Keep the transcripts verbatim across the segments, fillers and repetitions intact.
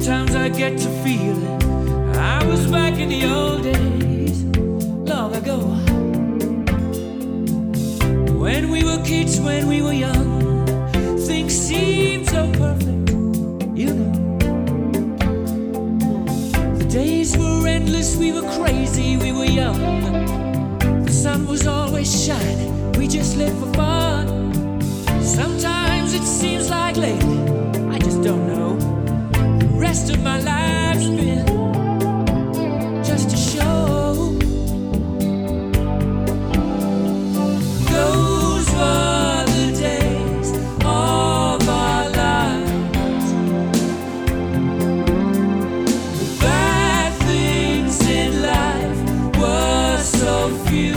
Sometimes I get to feeling I was back in the old days, long ago, when we were kids, when we were young. Things seemed so perfect, you know. The days were endless, we were crazy, we were young. The sun was always shining, we just lived for fun. Sometimes it seems like lately, I just don't know, the rest of my life's been just a show. Those were the days of our lives. The bad things in life were so few.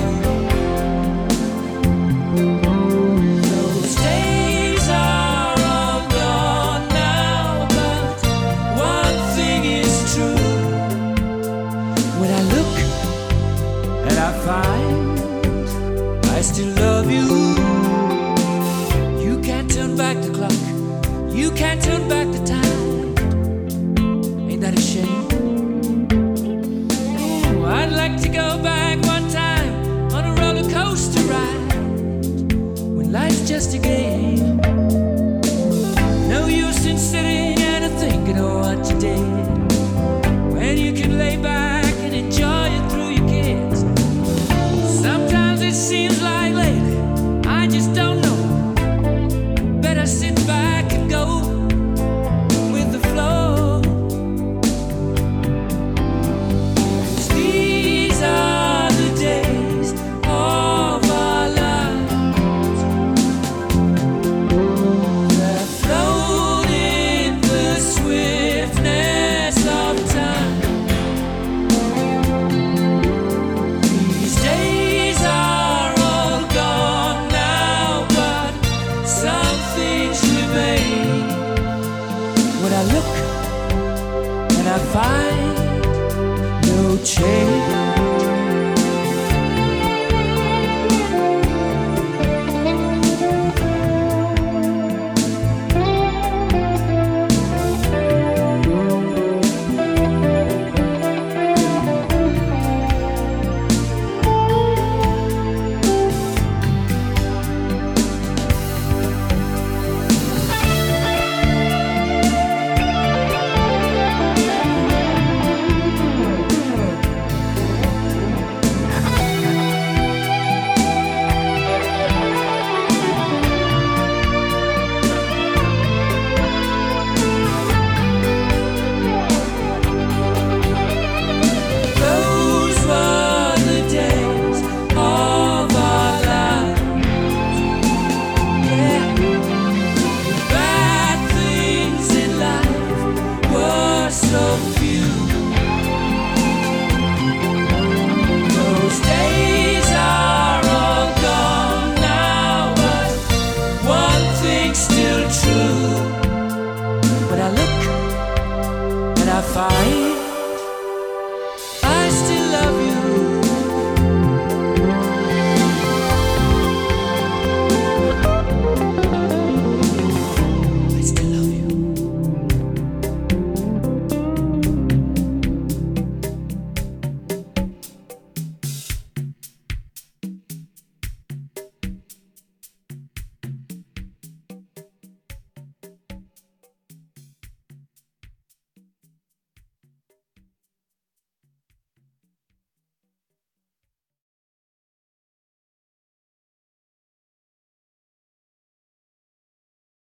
Those days are all gone now, but one thing is true. When I look and I find I still love you, you can't turn back the clock, you can't turn back the time. Ain't that a shame? Oh, I'd like to go back one time on a roller coaster ride, when life's just a game. No use in sitting and thinking of what you did, when you can lay back and enjoy it through your kids. Sometimes it seems like lately, I just don't know, better sit back and go with the flow. 'Cause these are the days of our lives that float in the swiftness of time. These days are all gone now, but some things remain. When I look and I find no change.